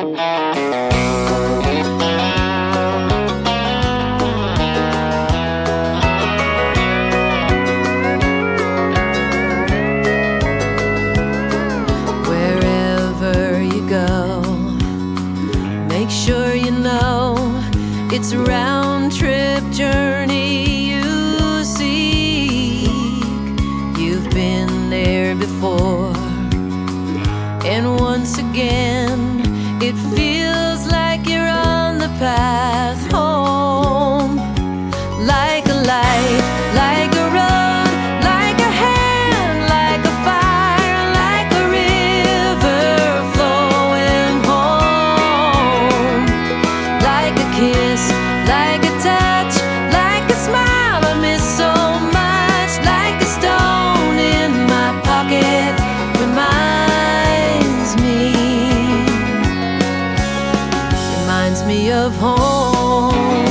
Wherever you go, make sure you know it's a round-trip journey you seek. You've been there before, and once again it feels like you're on the path home. Like a light, like a road, like a hand, like a fire, like a river flowing home. Like a kiss, like a touch, like a smile I miss so much. Like a stone in my pocket reminds me of home.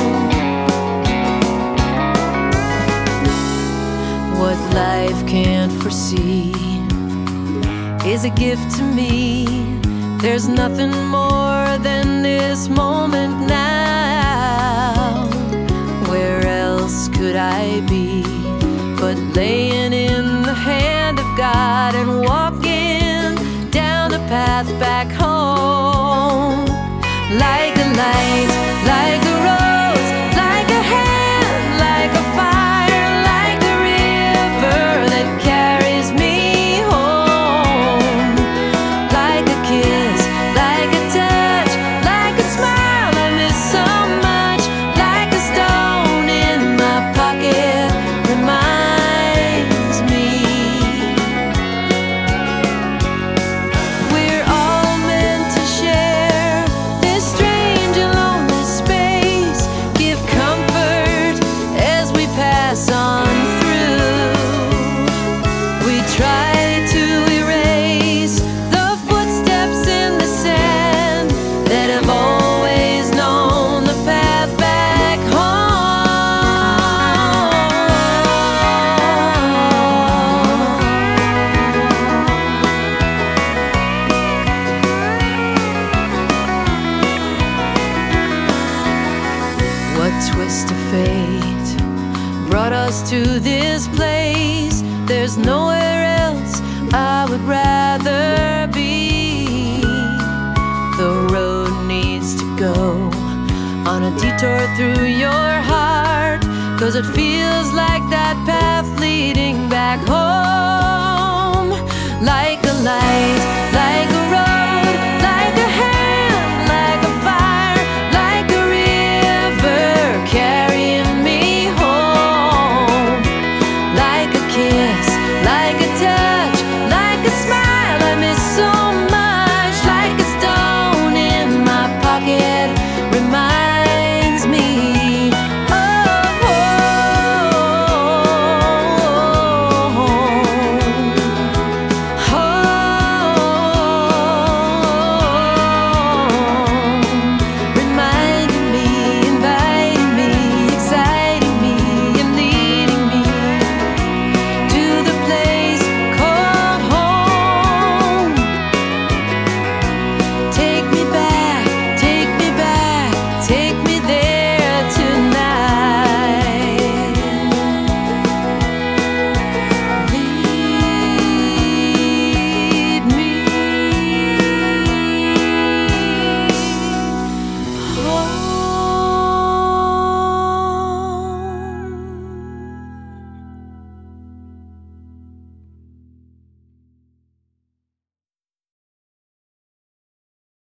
What life can't foresee is a gift to me. There's nothing more than this moment now. Where else could I be but laying in the hand of God and walking down the path back home? Like a light, like a rose, like a hand, like a fire, like a river that carries me home. Like a kiss, like a touch, like a smile I miss so much. Like a stone in my pocket reminds me. We're all meant to share this strange and lonely space. Give comfort as we pass on through. We try to erase the footsteps in the sand that have always known the path back home. What twist of fate brought us to this place? There's nowhere else I would rather be. The road needs to go on a detour through your heart, 'cause it feels like that path leading back home. Like a light, like a road, like a hand, like a fire, like a river carrying me home. Like a kiss, like a touch, like a smile I miss so much. Like a stone in my pocket reminds me of home. Home, reminding me, inviting me, exciting me, and leading me to the place called home. Take me back, take me back, take me there tonight. Lead me home.